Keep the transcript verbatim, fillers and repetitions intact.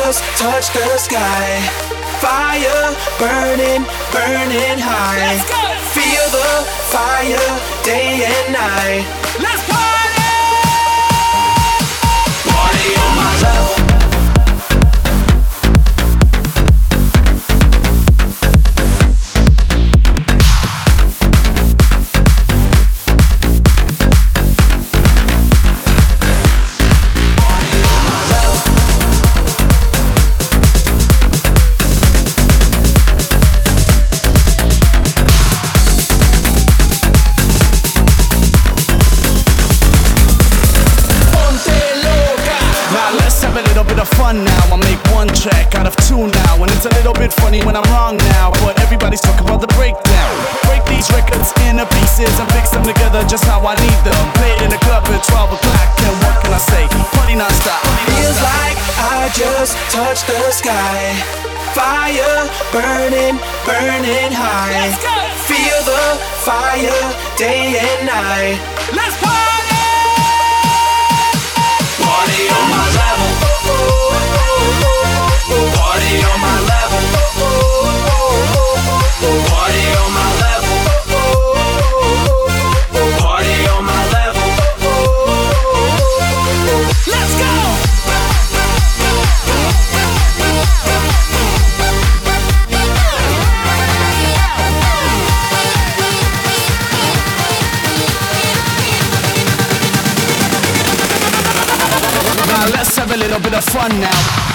just touched the sky. Fire burning, burning high. Let's go. Feel the fire day and night. Let's party! Party on my level. Fun now, I make one track out of two now, and it's a little bit funny when I'm wrong now, but everybody's talking about the breakdown. Break these records into pieces and fix them together just how I need them. Play it in the club at twelve o'clock, and what can I say? Party non-stop. Feels like I just touched the sky. Fire burning, burning high. Let's go. Feel the fire day and night. Let's party! Party on my level. Party on my level. Party on my level. Party on my level. Let's go! Now let's have a little bit of fun now.